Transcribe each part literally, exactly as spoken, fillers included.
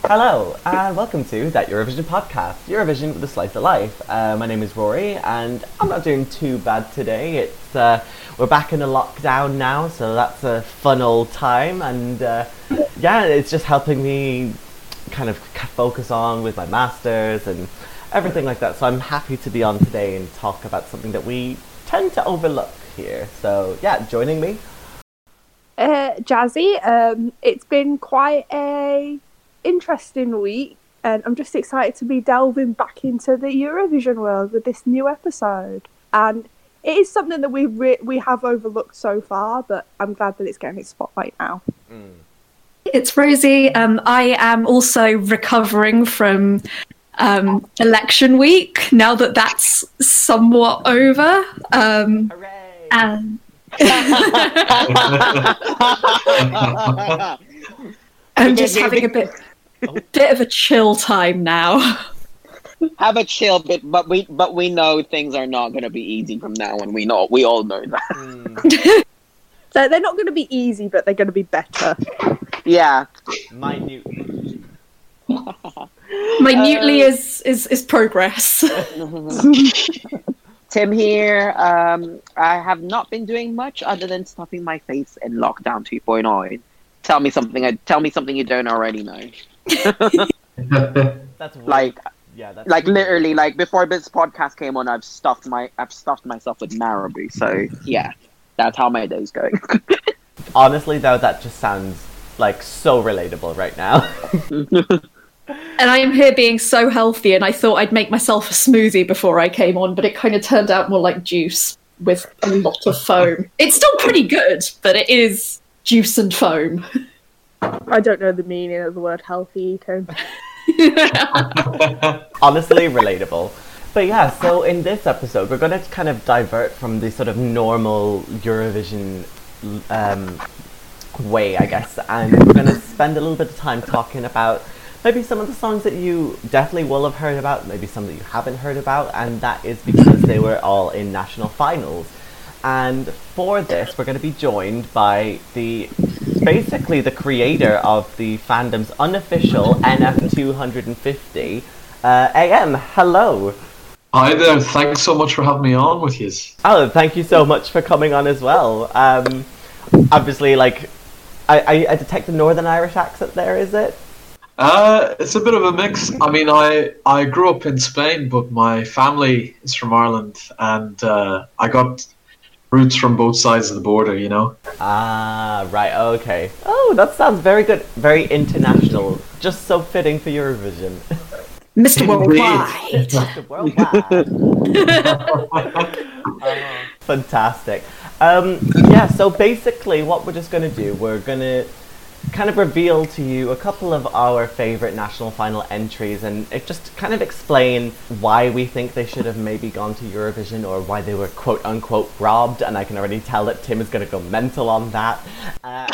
Hello, and welcome to That Eurovision podcast, Eurovision with a Slice of Life. Uh, my name is Rory, and I'm not doing too bad today. It's uh, we're back in a lockdown now, so that's a fun old time, and uh, yeah, it's just helping me kind of focus on with my masters and everything like that. So I'm happy to be on today and talk about something that we tend to overlook here. So yeah, joining me. Uh, Jazzy, um, it's been quite a interesting week, and I'm just excited to be delving back into the Eurovision world with this new episode. And it is something that we re- we have overlooked so far, but I'm glad that it's getting its spotlight now. Mm. It's Rosie. Um, I am also recovering from um, election week now that that's somewhat over. Um, Hooray! and I'm just having a bit, bit of a chill time now. Have a chill bit, but we but we know things are not going to be easy from now on. We know, we all know that. Mm. So they're not going to be easy, but they're going to be better. Yeah. Minute. Minutely uh, is, is is progress. Tim here. Um, I have not been doing much other than stuffing my face in lockdown two point oh. Tell me something. I tell me something you don't already know. That's weird. like, yeah, that's like weird. literally, like before this podcast came on, I've stuffed my, I've stuffed myself with marabou. So yeah, that's how my day's going. Honestly, though, that just sounds like so relatable right now. And I am here being so healthy, and I thought I'd make myself a smoothie before I came on, but it kind of turned out more like juice with a lot of foam. It's still pretty good, but it is juice and foam. I don't know the meaning of the word healthy eating. Honestly, relatable. But yeah, so in this episode, we're going to kind of divert from the sort of normal Eurovision um, way, I guess, and we're going to spend a little bit of time talking about maybe some of the songs that you definitely will have heard about, maybe some that you haven't heard about, and that is because they were all in national finals. And for this, we're going to be joined by the, basically the creator of the fandom's unofficial N F two fifty, uh, A M. Hello. Hi there, thanks so much for having me on with you. Oh, thank you so much for coming on as well. Um, obviously, like, I, I, I detect a Northern Irish accent there, is it? Uh, it's a bit of a mix. I mean, I, I grew up in Spain, but my family is from Ireland, and uh, I got roots from both sides of the border, you know? Ah, right, okay. Oh, that sounds very good. Very international. Just so fitting for Eurovision. Mister Worldwide. Mister Worldwide. Oh, fantastic. Um, yeah, so basically what we're just going to do, we're going to kind of reveal to you a couple of our favourite national final entries, and it just kind of explain why we think they should have maybe gone to Eurovision, or why they were quote unquote robbed, and I can already tell that Tim is going to go mental on that. Uh,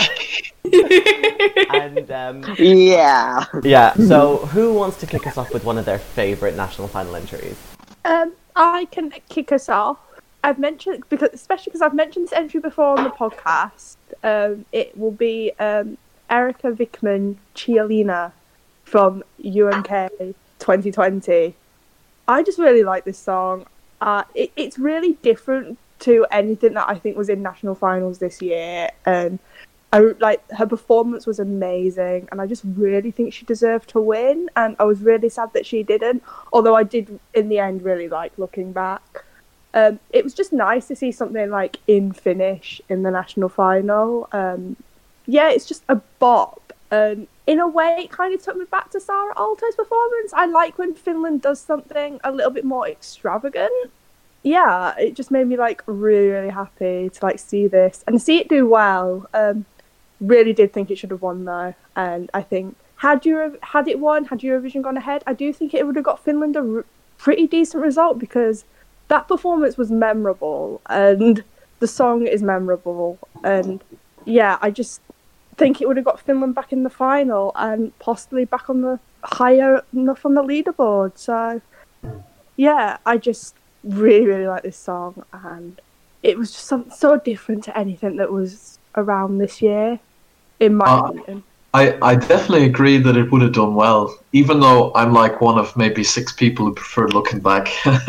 and um, yeah. yeah, so who wants to kick us off with one of their favourite national final entries? Um, I can kick us off. I've mentioned, because especially because I've mentioned this entry before on the podcast. Um, it will be um, Erika Vikman Cialina from U M K twenty twenty. I just really like this song. Uh, it, it's really different to anything that I think was in national finals this year, and I like her performance was amazing, and I just really think she deserved to win. And I was really sad that she didn't, although I did in the end really like looking back. Um, it was just nice to see something like in Finnish in the national final. Um, yeah, it's just a bop. And in a way, it kind of took me back to Sara Aalto's performance. I like when Finland does something a little bit more extravagant. Yeah, it just made me like really, really happy to like see this and see it do well. Um, really did think it should have won though. And I think had Euro- had it won, had Eurovision gone ahead, I do think it would have got Finland a r- pretty decent result, because that performance was memorable and the song is memorable, and yeah, I just think it would have got Finland back in the final and possibly back on the higher enough on the leaderboard. So yeah, I just really, really like this song, and it was just something so different to anything that was around this year, in my Uh, opinion. I, I definitely agree that it would have done well, even though I'm like one of maybe six people who prefer Looking Back.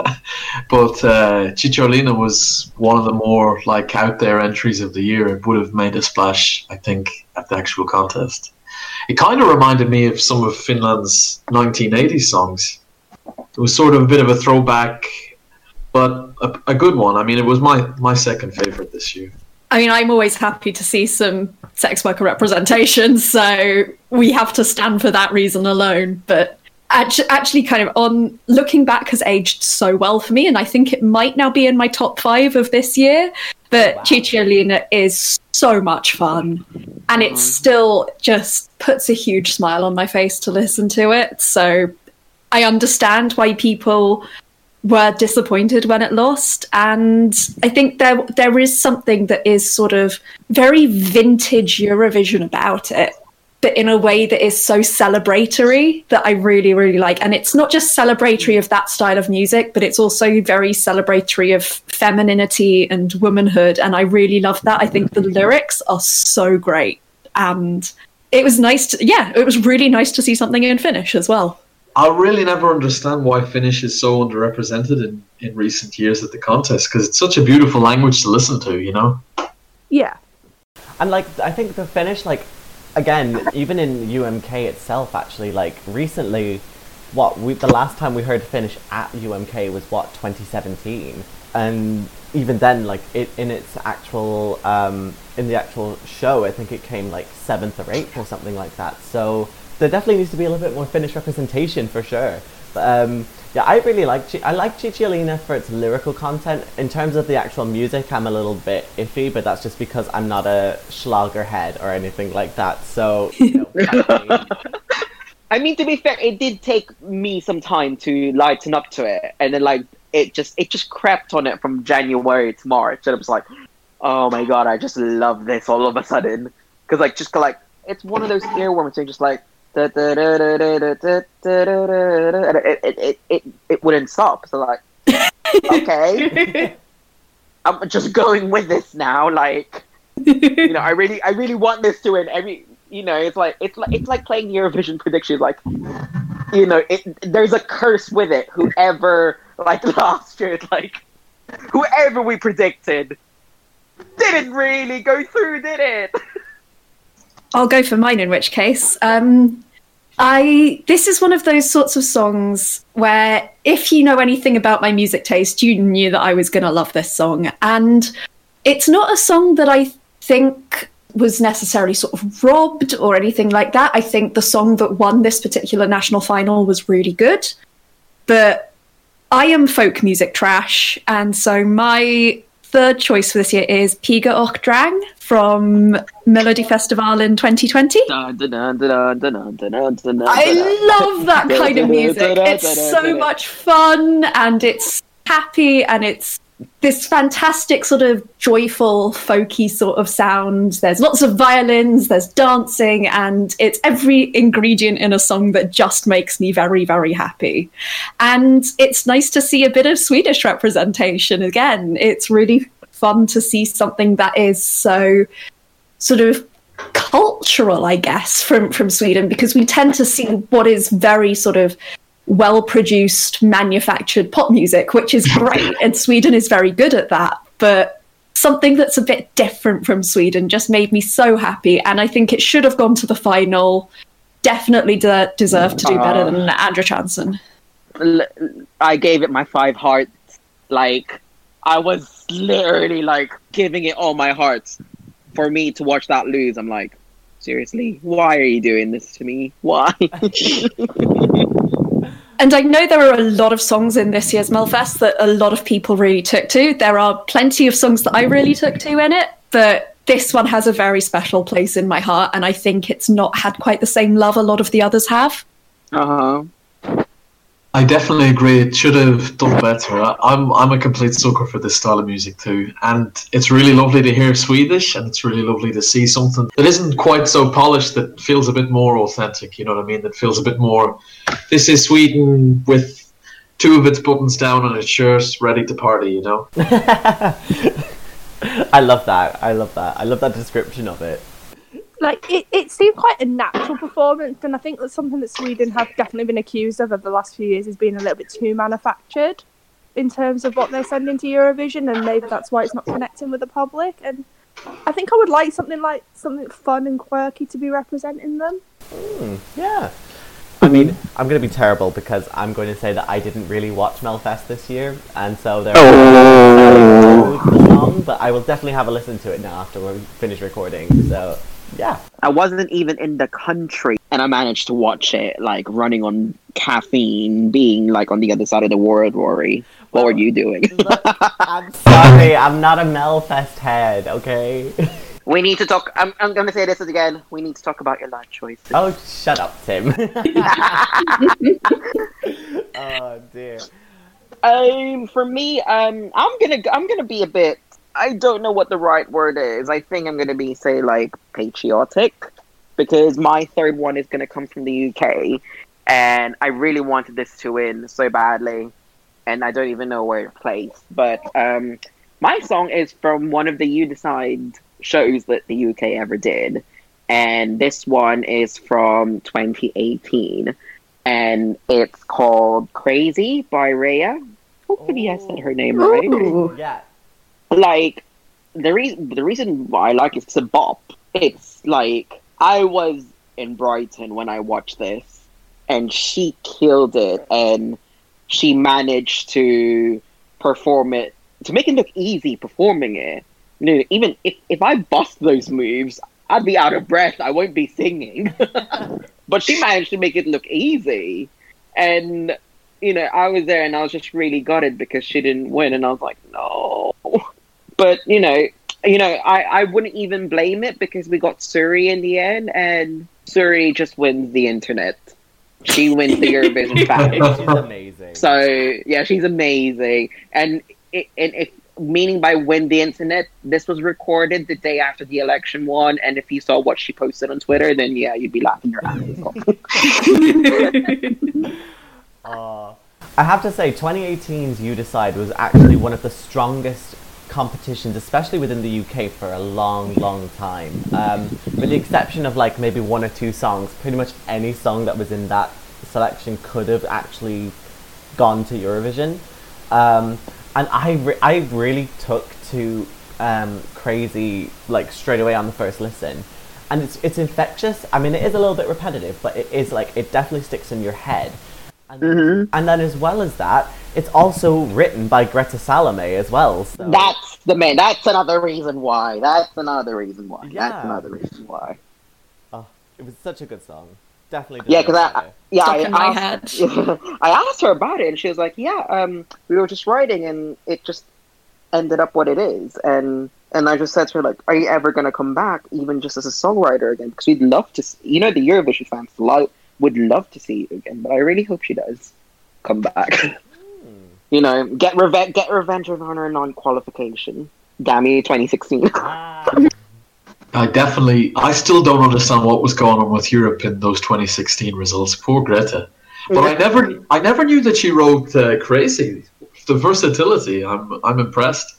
But uh, Cicciolina was one of the more like out there entries of the year. It would have made a splash, I think, at the actual contest. It kind of reminded me of some of Finland's nineteen eighties songs. It was sort of a bit of a throwback, but a, a good one. I mean, it was my, my second favourite this year. I mean, I'm always happy to see some sex worker representation, so we have to stand for that reason alone. But actually, actually kind of on looking back has aged so well for me, and I think it might now be in my top five of this year. But wow. Cicciolina is so much fun, and it still just puts a huge smile on my face to listen to it. So I understand why people were disappointed when it lost, and I think there there is something that is sort of very vintage Eurovision about it, but in a way that is so celebratory that I really, really like. And it's not just celebratory of that style of music, but it's also very celebratory of femininity and womanhood, and I really love that. I think the lyrics are so great, and it was nice to, yeah, it was really nice to see something in Finnish as well. I really never understand why Finnish is so underrepresented in, in recent years at the contest, because it's such a beautiful language to listen to, you know? Yeah. And, like, I think the Finnish, like, again, even in U M K itself, actually, like, recently, what, we, the last time we heard Finnish at U M K was, what, twenty seventeen? And even then, like, it in its actual, um, in the actual show, I think it came, like, seventh or eighth or something like that, so there definitely needs to be a little bit more Finnish representation for sure. But um, yeah, I really like Ci- I like Cicciolina for its lyrical content. In terms of the actual music, I'm a little bit iffy, but that's just because I'm not a Schlager head or anything like that. So, you know, I mean, to be fair, it did take me some time to lighten up to it, and then like it just it just crept on it from January to March, and it was like, oh my god, I just love this all of a sudden, because like just like it's one of those earworms things, just like. And it, it, it, it, it wouldn't stop. So like, okay, I'm just going with this now. Like, you know, I really, I really want this to win. Every, you know, it's like it's like it's like playing Eurovision predictions. Like, you know, it, there's a curse with it. Whoever, like last year, like whoever we predicted didn't really go through, did it? I'll go for mine in which case. Um, I this is one of those sorts of songs where if you know anything about my music taste, you knew that I was going to love this song. And it's not a song that I think was necessarily sort of robbed or anything like that. I think the song that won this particular national final was really good. But I am folk music trash, and so my third choice for this year is Piga och Drang from Melody Festival in twenty twenty. I love that kind of music. It's so much fun, and it's happy, and it's this fantastic sort of joyful, folky sort of sound. There's lots of violins, there's dancing, and it's every ingredient in a song that just makes me very, very happy. And it's nice to see a bit of Swedish representation again. It's really fun to see something that is so sort of cultural, I guess, from, from Sweden, because we tend to see what is very sort of well-produced, manufactured pop music, which is great, and Sweden is very good at that, but something that's a bit different from Sweden just made me so happy, and I think it should have gone to the final. Definitely de- deserved to do better than Andra Chansen. I gave it my five hearts. Like, I was literally like giving it all my heart. For me to watch that lose, I'm like, seriously, why are you doing this to me? Why? And I know there are a lot of songs in this year's Melfest that a lot of people really took to. There are plenty of songs that I really took to in it, but this one has a very special place in my heart, and I think it's not had quite the same love a lot of the others have. Uh-huh. I definitely agree. It should have done better. I, I'm I'm a complete sucker for this style of music too, and it's really lovely to hear Swedish, and it's really lovely to see something that isn't quite so polished, that feels a bit more authentic. You know what I mean? That feels a bit more. This is Sweden with two of its buttons down on its shirt, ready to party. You know. I love that. I love that. I love that description of it. Like it, it seemed quite a natural performance, and I think that's something that Sweden have definitely been accused of over the last few years, is being a little bit too manufactured in terms of what they're sending to Eurovision, and maybe that's why it's not connecting with the public. And I think I would like something like something fun and quirky to be representing them. Mm, yeah. I mean, I'm going to be terrible because I'm going to say that I didn't really watch Melfest this year, and so they're oh. the song, but I will definitely have a listen to it now after we finish recording. So, yeah. I wasn't even in the country, and I managed to watch it, like, running on caffeine, being, like, on the other side of the world, Rory. What well, were you doing? Look, I'm sorry, I'm not a Melfest head, okay? We need to talk. I'm, I'm going to say this again. We need to talk about your life choices. Oh, shut up, Tim. Oh dear. Um, for me, um, I'm gonna, I'm gonna be a bit. I don't know what the right word is. I think I'm gonna be say like patriotic, because my third one is gonna come from the U K, and I really wanted this to win so badly, and I don't even know where it placed. But um, my song is from one of the You Decide shows that the U K ever did, and this one is from twenty eighteen, and it's called Crazy by Rhea. Hopefully I said her name right. Ooh. Yeah. Like, the, re- the reason why I like it, it's a bop. It's like, I was in Brighton when I watched this, and she killed it, and she managed to perform it, to make it look easy performing it. You know, even if, if I bust those moves, I'd be out of breath. I won't be singing. But she managed to make it look easy. And, you know, I was there and I was just really gutted because she didn't win. And I was like, no. But, you know, you know, I, I wouldn't even blame it because we got Suri in the end. And Suri just wins the internet. She wins the Eurovision fan. She's amazing. So, yeah, she's amazing. And, it, and if meaning by win the internet, this was recorded the day after the election won, and if you saw what she posted on Twitter, then yeah, you'd be laughing your ass off. uh, I have to say, twenty eighteen's You Decide was actually one of the strongest competitions, especially within the U K, for a long, long time. Um, with the exception of like maybe one or two songs, pretty much any song that was in that selection could have actually gone to Eurovision. Um, And I, re- I really took to um, Crazy like straight away on the first listen, and it's it's infectious. I mean, it is a little bit repetitive, but it is like it definitely sticks in your head. And, Mm-hmm. and then as well as that, it's also written by Greta Salome as well. So. That's the man. That's another reason why. That's another reason why. Yeah. That's another reason why. Oh, it was such a good song. Definitely. Yeah, because I, yeah, Stuck I in my asked, I asked her about it, and she was like, "Yeah, um, we were just writing, and it just ended up what it is." And and I just said to her, like, "Are you ever gonna come back, even just as a songwriter again? Because we'd love to. See, you know, the Eurovision fans lo- would love to see you again, but I really hope she does come back. Mm. You know, get revenge, get revenge on her non-qualification. Damn you, twenty sixteen." Ah. I definitely, I still don't understand what was going on with Europe in those twenty sixteen results. Poor Greta. But I never, I never knew that she wrote uh, Crazy. The versatility, I'm, I'm impressed.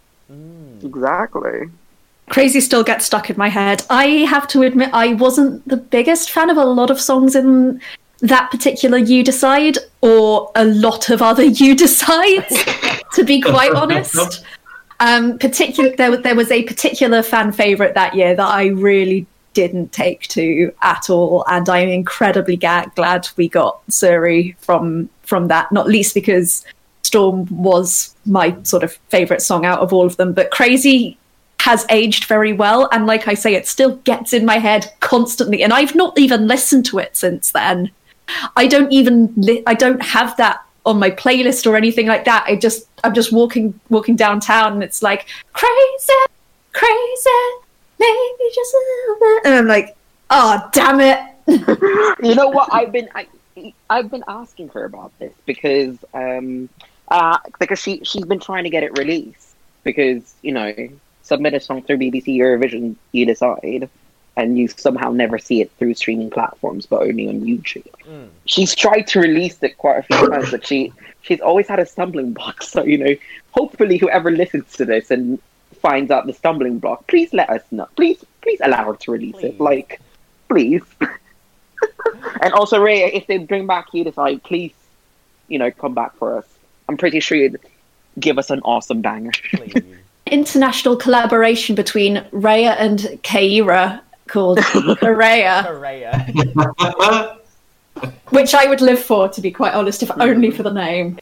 Mm. Exactly. Crazy still gets stuck in my head. I have to admit, I wasn't the biggest fan of a lot of songs in that particular You Decide, or a lot of other You Decides, to be quite honest. Um, particular, there, there was a particular fan favourite that year that I really didn't take to at all, and I'm incredibly ga- glad we got Suri from from that, not least because Storm was my sort of favourite song out of all of them. But Crazy has aged very well, and like I say, it still gets in my head constantly, and I've not even listened to it since then. I don't even li- I don't have that on my playlist or anything like that. I just I'm just walking walking downtown, and it's like crazy, crazy, maybe just a little bit, and I'm like, oh damn it. You know what? I've been I, I've been asking her about this because um uh because she she's been trying to get it released, because you know, submit a song through B B C Eurovision, You Decide, and you somehow never see it through streaming platforms, but only on YouTube. Mm. She's tried to release it quite a few times, but she she's always had a stumbling block. So, you know, hopefully whoever listens to this and finds out the stumbling block, please let us know. Please, please allow her to release Please. it. Like, please. And also, Ray, if they bring back Unify, please, you know, come back for us. I'm pretty sure you'd give us an awesome banger. Please. International collaboration between Raya and Keira called Korea, Korea. which I would live for, to be quite honest, if only for the name.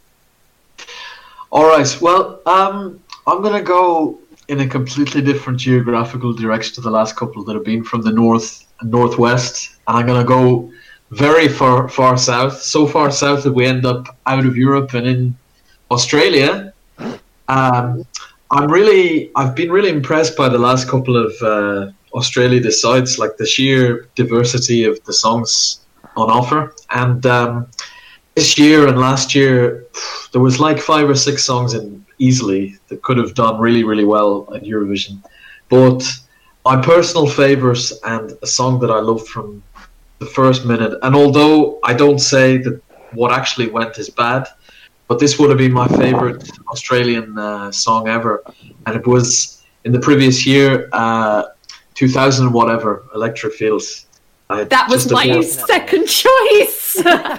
All right. Well, um, I'm going to go in a completely different geographical direction to the last couple that have been from the north and northwest, and I'm going to go very far, far south. So far south that we end up out of Europe and in Australia. Um, I'm really, I've been really impressed by the last couple of uh, Australia Decides, like the sheer diversity of the songs on offer. And um, this year and last year, there was like five or six songs in easily that could have done really, really well at Eurovision. But my personal favourite and a song that I loved from the first minute, and although I don't say that what actually went is bad, but this would have been my favourite Australian uh, song ever, and it was in the previous year, uh, two thousand whatever, Electric Fields. I That was just my adore- second choice.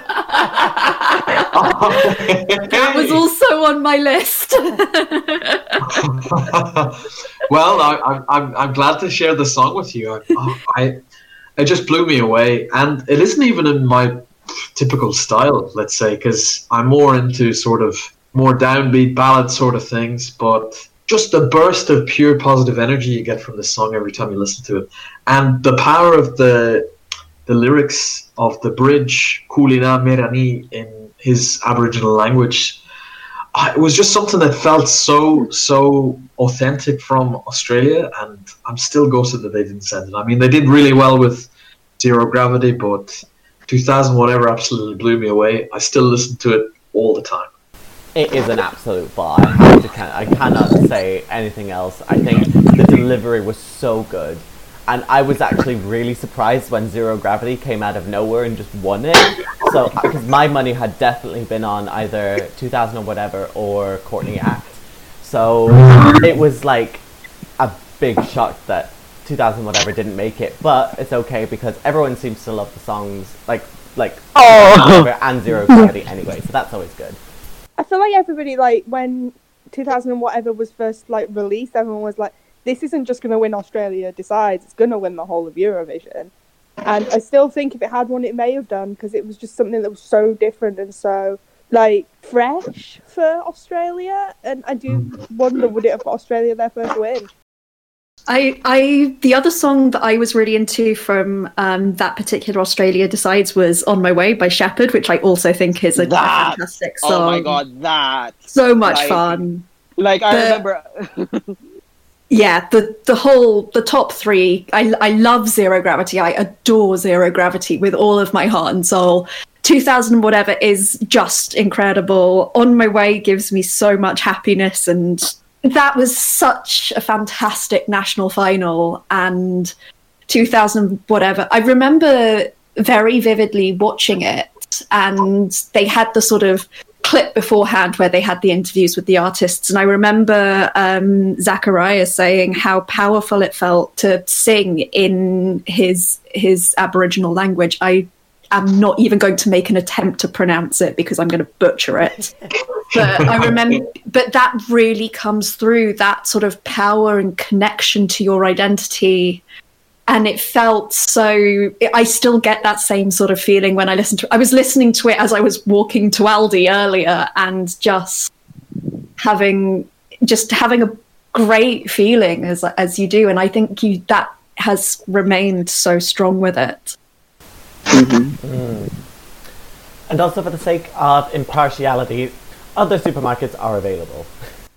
That was also on my list. Well, I, I'm I'm I'm glad to share the song with you. I, I it just blew me away, and it isn't even in my typical style, let's say, because I'm more into sort of more downbeat ballad sort of things, but just the burst of pure positive energy you get from the song every time you listen to it, and the power of the the lyrics of the bridge Kulina Merani in his Aboriginal language. It was just something that felt so so authentic from Australia, and I'm still gutted that they didn't send it. I mean, they did really well with Zero Gravity, but two thousand whatever absolutely blew me away. I still listen to it all the time. It is an absolute bar. I have to can- I cannot say anything else. I think the delivery was so good. And I was actually really surprised when Zero Gravity came out of nowhere and just won it. So, because my money had definitely been on either two thousand or whatever or Courtney Act. So, it was like a big shock that two thousand whatever didn't make it. But it's okay because everyone seems to love the songs, like, like, Oh. and Zero Gravity anyway. So that's always good. I feel like everybody, like, when two thousand and whatever was first, like, released, everyone was like, this isn't just going to win Australia Decides, it's going to win the whole of Eurovision. And I still think if it had won, it may have done, because it was just something that was so different and so, like, fresh for Australia. And I do wonder, would it have got Australia their first win? I, I, the other song that I was really into from um, that particular Australia Decides was "On My Way" by Shepherd, which I also think is a, a That- fantastic song. Oh my god, that. So much Like- fun. Like, I The- remember... Yeah, the the whole the top three. I I love Zero Gravity. I adore Zero Gravity with all of my heart and soul. two thousand whatever is just incredible. On My Way gives me so much happiness, and that was such a fantastic national final. And two thousand whatever, I remember very vividly watching it, and they had the sort of clip beforehand where they had the interviews with the artists, and I remember um, Zachariah saying how powerful it felt to sing in his his Aboriginal language. I am not even going to make an attempt to pronounce it because I'm going to butcher it. But I remember, but that really comes through, that sort of power and connection to your identity. And it felt so, I still get that same sort of feeling when I listen to it. I was listening to it as I was walking to Aldi earlier, and just having, just having a great feeling as as you do. And I think you, that has remained so strong with it. Mm. And also, for the sake of impartiality, other supermarkets are available.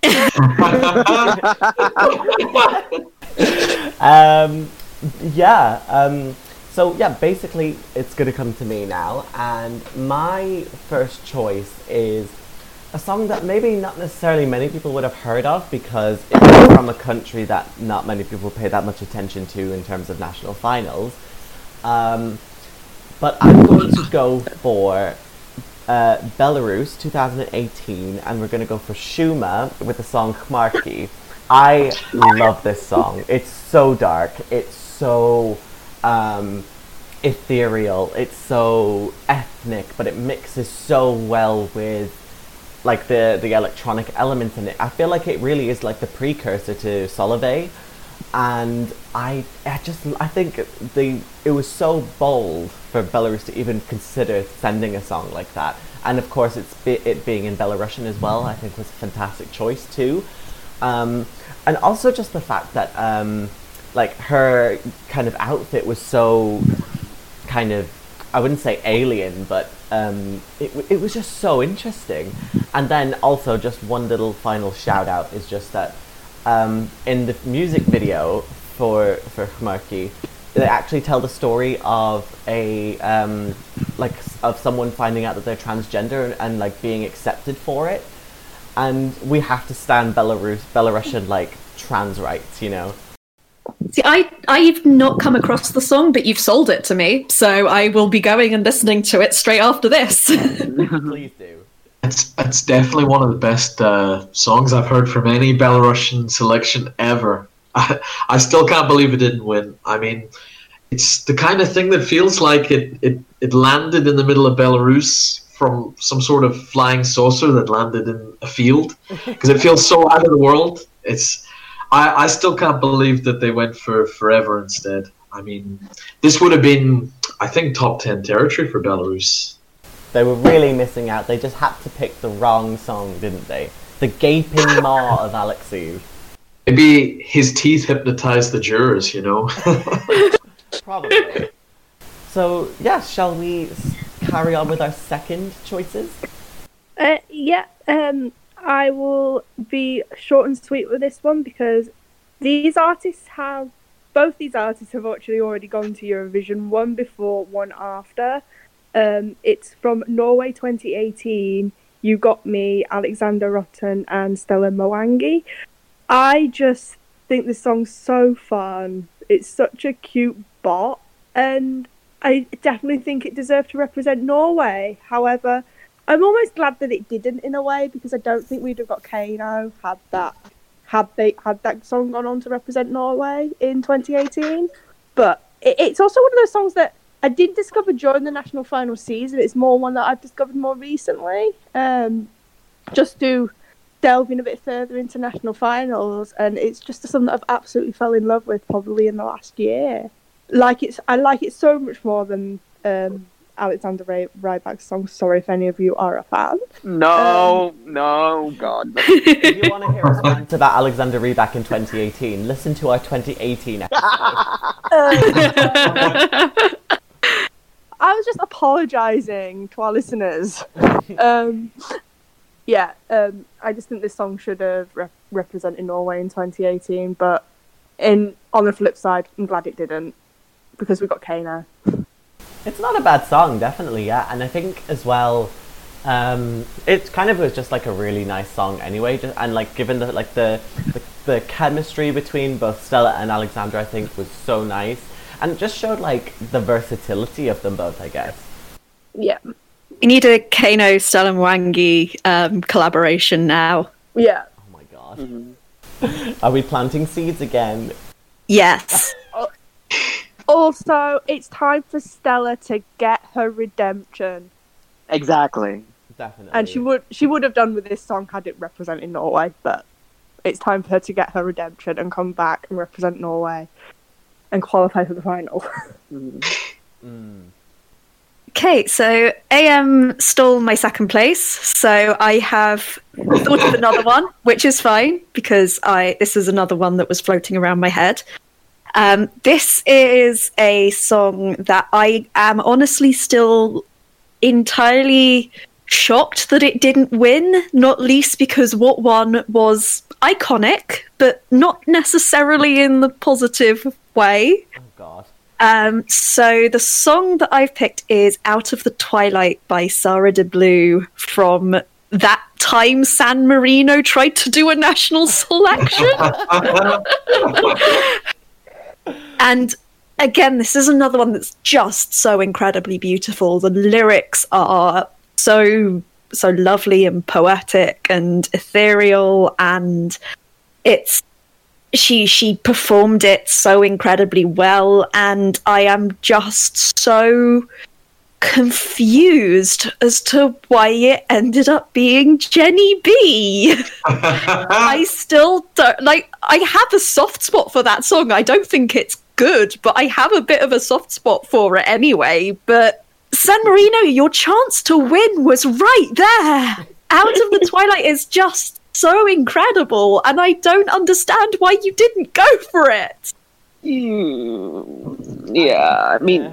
um, yeah, um, so yeah, basically it's going to come to me now, and my first choice is a song that maybe not necessarily many people would have heard of, because it's from a country that not many people pay that much attention to in terms of national finals. Um, but I'm going to go for uh, Belarus two thousand eighteen, and we're going to go for Shuma with the song Khmarki. I love this song. It's so dark. It's so um, ethereal. It's so ethnic, but it mixes so well with like the the electronic elements in it. I feel like it really is like the precursor to Solveig, and I I just I think the it was so bold for Belarus to even consider sending a song like that. And of course, it's it being in Belarusian as well, I think was a fantastic choice too. Um, and also just the fact that um, like her kind of outfit was so kind of, I wouldn't say alien, but um, it, it was just so interesting. And then also just one little final shout out is just that um, in the music video for for Khmarki, they actually tell the story of a um, like of someone finding out that they're transgender and, and like being accepted for it. And we have to stand Belarus Belarusian like trans rights, you know. See, I, I've not come across the song, but you've sold it to me, so I will be going and listening to it straight after this. Please do. It's it's definitely one of the best uh, songs I've heard from any Belarusian selection ever. I, I still can't believe it didn't win. I mean, it's the kind of thing that feels like it, it, it landed in the middle of Belarus from some sort of flying saucer that landed in a field, because it feels so out of the world. It's I, I still can't believe that they went for Forever instead. I mean, this would have been, I think, top ten territory for Belarus. They were really missing out. They just had to pick the wrong song, didn't they? The gaping maw of Alexei. Maybe his teeth hypnotized the jurors, you know? Probably. So, yeah, shall we carry on with our second choices? Uh, yeah, um, I will be short and sweet with this one because these artists have, both these artists have actually already gone to Eurovision, one before, one after. Um, it's from Norway twenty eighteen, You Got Me, Alexander Rotten and Stella Mwangi. I just think this song's so fun. It's such a cute bop, and I definitely think it deserved to represent Norway. However, I'm almost glad that it didn't in a way, because I don't think we'd have got Kano had that had they had that song gone on to represent Norway in twenty eighteen. But it, it's also one of those songs that I did discover during the national final season. It's more one that I've discovered more recently. Um, just to delve in a bit further into national finals, and it's just a song that I've absolutely fell in love with probably in the last year. Like it's, I like it so much more than um, Alexander Ry- Rybak's song. Sorry if any of you are a fan. No, Um, no, God. If you want to hear us rant about Alexander Rybak in twenty eighteen, listen to our twenty eighteen episode. I was just apologising to our listeners. um, yeah, um, I just think this song should have rep- represented Norway in twenty eighteen, but in on the flip side, I'm glad it didn't, because we got Kano. It's not a bad song, definitely, yeah. And I think as well, um, it kind of was just like a really nice song anyway. Just, and like given the like the, the the chemistry between both Stella and Alexandra, I think was so nice, and it just showed like the versatility of them both, I guess. Yeah, We need a Kano Stella Mwangi um, collaboration now. yeah. Oh my god. Mhm. Are we planting seeds again? Yes. Also, it's time for Stella to get her redemption, Exactly. Definitely. and she would she would have done with this song had it represented Norway. But it's time for her to get her redemption and come back and represent Norway and qualify for the final. Mhm. Mm. Okay, so A M stole my second place, so I have thought of another one, which is fine because I this is another one that was floating around my head. Um, this is a song that I am honestly still entirely shocked that it didn't win, not least because what won was iconic, but not necessarily in the positive way. Oh god. Um, so the song that I've picked is Out of the Twilight by Sarah de Blue from that time San Marino tried to do a national selection. And again, this is another one that's just so incredibly beautiful. The lyrics are so so lovely and poetic and ethereal, and it's she she performed it so incredibly well, and I am just so confused as to why it ended up being Jenny B. I still don't like. I have a soft spot for that song. I don't think it's good, but I have a bit of a soft spot for it anyway. But San Marino, your chance to win was right there. Out of the Twilight is just so incredible, and I don't understand why you didn't go for it. Mm, yeah, I mean.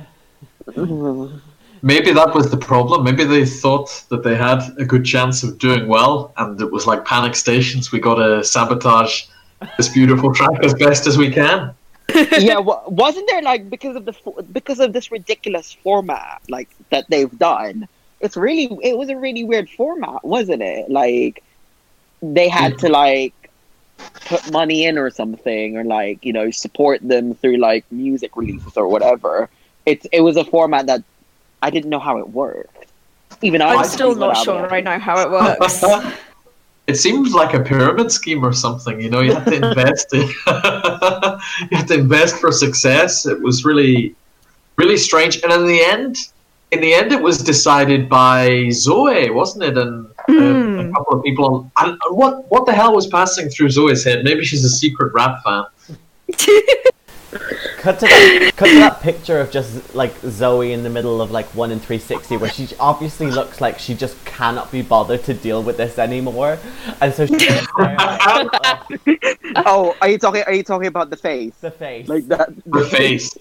Maybe that was the problem. Maybe they thought that they had a good chance of doing well, and it was like Panic Stations. We got to sabotage this beautiful track as best as we can. Yeah, w- wasn't there like because of the fo- because of this ridiculous format like that they've done? It's really it was a really weird format, wasn't it? Like they had to like put money in or something, or like you know support them through like music releases or whatever. It's it was a format that I didn't know how it worked. Even I I'm still not sure I know how it works. It seems like a pyramid scheme or something. You know, you have to invest. In you have to invest for success. It was really, really strange. And in the end, in the end, it was decided by Zoe, wasn't it? And Mm. uh, a couple of people. And what what the hell was passing through Zoe's head? Maybe she's a secret rap fan. Cut to that, cut to that picture of just like Zoe in the middle of like one in three sixty, where she obviously looks like she just cannot be bothered to deal with this anymore, and so she's there, like, oh, Oh, are you talking? Are you talking about the face? the face. Like that? Her face.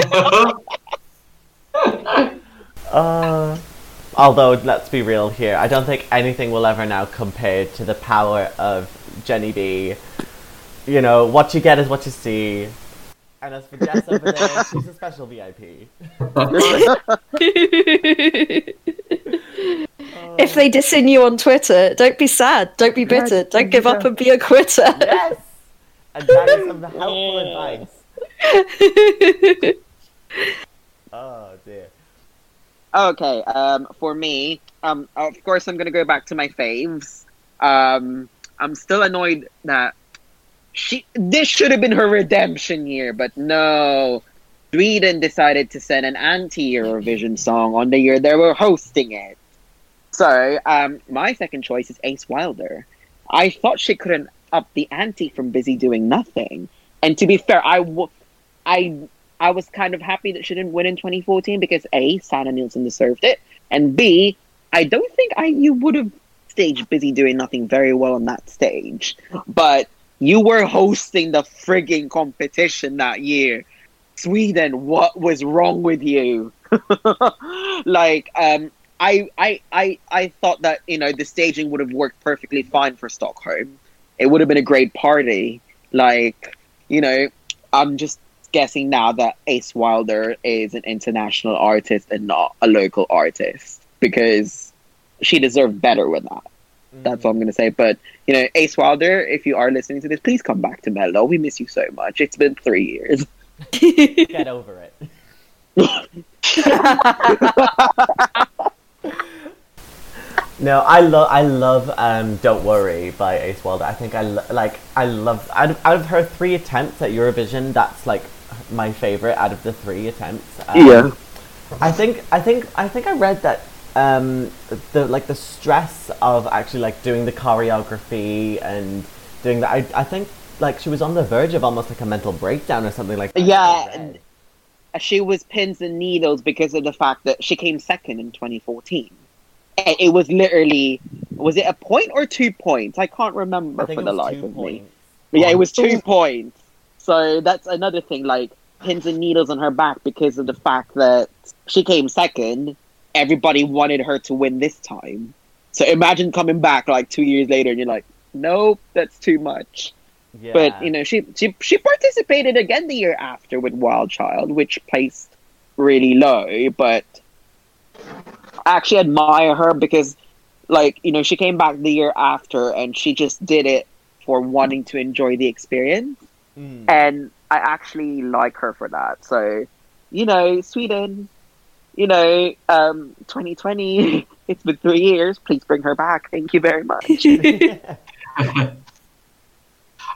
Uh, although let's be real here, I don't think anything will ever now compare to the power of Jenny B. You know, what you get is what you see. And as for Jess over there, she's a special V I P. If they disin you on Twitter, don't be sad, don't be bitter, Yeah, don't give up yeah. and be a quitter. Yes! And that is some helpful advice. Oh dear. Okay, um, for me, um, of course, I'm gonna go back to my faves. Um, I'm still annoyed that she. This should have been her redemption year, but no. Sweden decided to send an anti-Eurovision song on the year they were hosting it. So, um, my second choice is Ace Wilder. I thought she couldn't up the ante from Busy Doing Nothing. And to be fair, I, w- I, I was kind of happy that she didn't win in twenty fourteen because A, Sanna Nielsen deserved it, and B, I don't think I you would have staged Busy Doing Nothing very well on that stage. But you were hosting the frigging competition that year. Sweden, what was wrong with you? like, um, I, I, I, I thought that, you know, the staging would have worked perfectly fine for Stockholm. It would have been a great party. Like, you know, I'm just guessing now that Ace Wilder is an international artist and not a local artist because she deserved better with that. That's all I'm going to say. But, you know, Ace Wilder, if you are listening to this, please come back to Mello. We miss you so much. It's been three years. Get over it. No, I love, I love, um, "Don't Worry" by Ace Wilder. I think I lo- like, I love. Out of, out of her three attempts at Eurovision, that's like my favorite out of the three attempts. Um, Yeah. I think, I think, I think I read that um, the like the stress of actually like doing the choreography and doing that. I, I think like she was on the verge of almost like a mental breakdown or something like that. Yeah, and she was pins and needles because of the fact that she came second in twenty fourteen. And it was literally, was it a point or two points? I can't remember I think for it the was life two of points. me. But yeah, it was two points. So that's another thing, like pins and needles on her back because of the fact that she came second. Everybody wanted her to win this time. So imagine coming back like two years later and you're like, nope, that's too much. Yeah. But, you know, she, she she participated again the year after with Wild Child, which placed really low, but I actually admire her because, like, you know, she came back the year after and she just did it for wanting to enjoy the experience. Mm. And I actually like her for that. So, you know, Sweden, you know, um, twenty twenty, it's been three years. Please bring her back. Thank you very much.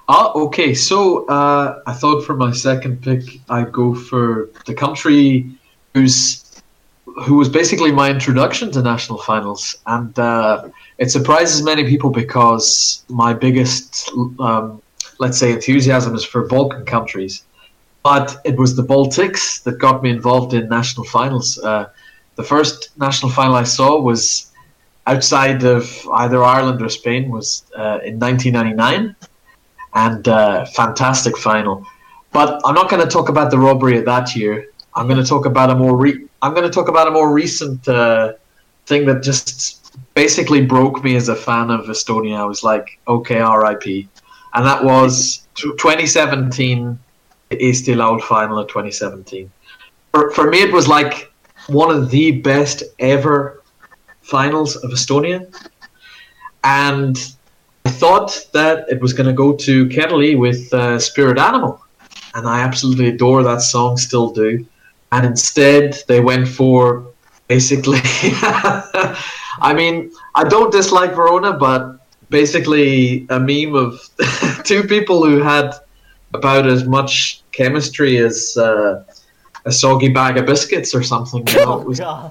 Ah, okay. So uh, I thought for my second pick, I'd go for the country who's who was basically my introduction to national finals, and uh, it surprises many people because my biggest, um, let's say, enthusiasm is for Balkan countries. But it was the Baltics that got me involved in national finals. Uh, the first national final I saw was outside of either Ireland or Spain, was uh, in nineteen ninety-nine, and uh, fantastic final. But I'm not going to talk about the robbery of that year. I'm going to talk about a more re- I'm going to talk about a more recent uh, thing that just basically broke me as a fan of Estonia. I was like, okay, R I P, and that was twenty seventeen, the Eesti Laul final of twenty seventeen. For for me, it was like one of the best ever finals of Estonia, and I thought that it was going to go to Kerali with uh, Spirit Animal, and I absolutely adore that song, still do. And instead, they went for basically. I mean, I don't dislike Verona, but basically a meme of two people who had about as much chemistry as uh, a soggy bag of biscuits or something. You know? Oh It was, God.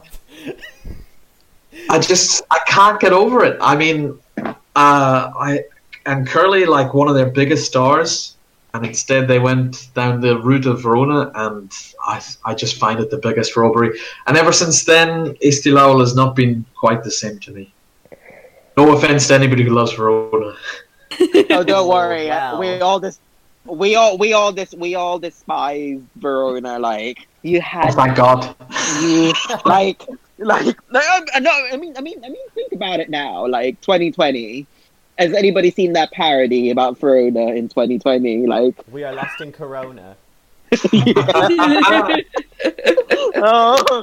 I just I can't get over it. I mean, uh, I and Curly like one of their biggest stars, and instead they went down the route of Verona, and I I just find it the biggest robbery. And ever since then, Eesti Laul has not been quite the same to me. No offense to anybody who loves Verona. Oh, don't worry. Wow. We all this, we all, we all this, we all despise Verona. Like you Oh, had, thank God. you, like, like, like, uh, no. I mean, I mean, I mean, think about it now. Like twenty twenty. Has anybody seen that parody about Verona in twenty twenty? Like, We are lost in Corona. oh,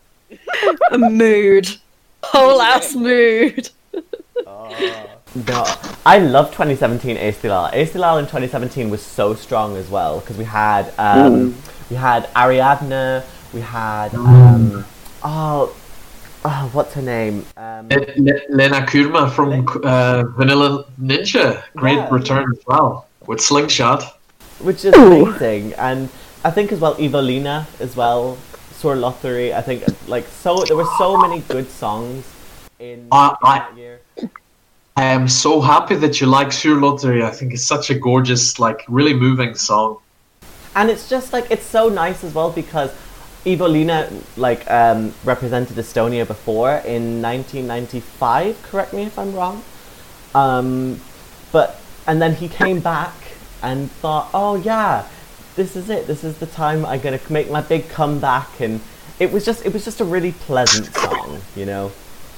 A mood. Whole ass mood. Oh. No, I love twenty seventeen Eesti Laul. Eesti Laul in twenty seventeen was so strong as well because we had um, we had Ariadne, we had um, oh, oh, what's her name? Um, Le- Le- Lena Kurma from uh, Vanilla Ninja, great Yeah. return as well with Slingshot. which is amazing, and I think as well Evelina as well, Sor Lottery. I think like so there were so many good songs in, Uh, in I- that year. I am so happy that you like Sur Lottery. I think it's such a gorgeous, like, really moving song. And it's just like it's so nice as well because Evolina like um, represented Estonia before in nineteen ninety-five. Correct me if I'm wrong. Um, but and then he came back and thought, oh yeah, this is it. This is the time I'm gonna make my big comeback. And it was just it was just a really pleasant song, you know.